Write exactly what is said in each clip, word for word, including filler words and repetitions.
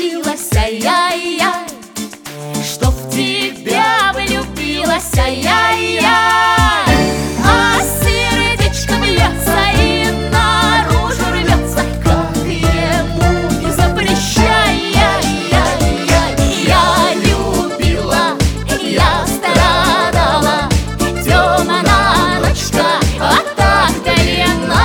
научилась, ай-яй-яй, что в тебя влюбилась, ай-яй-яй. А сердечко бьется и наружу рвется, как ему не запрещай. Я любила, я страдала, темная ночка, а так длинна.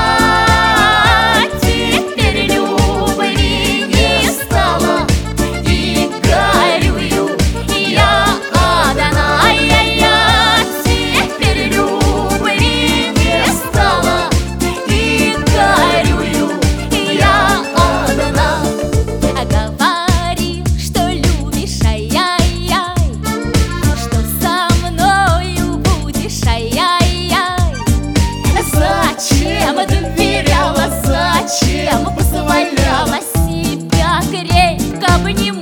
Теперь любви не стало, и горюю я одна. Я теперь любви не стало, и горюю я одна. Говори, что любишь, ай-яй-яй, что со мною будешь, ай-яй-яй. Зачем доверяла, зачем позволяла себя крепко обнимать?